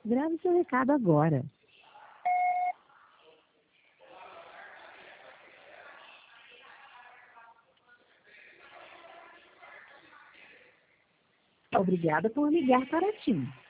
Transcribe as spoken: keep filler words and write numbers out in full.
Grave seu recado agora. Obrigada por ligar para a TIM.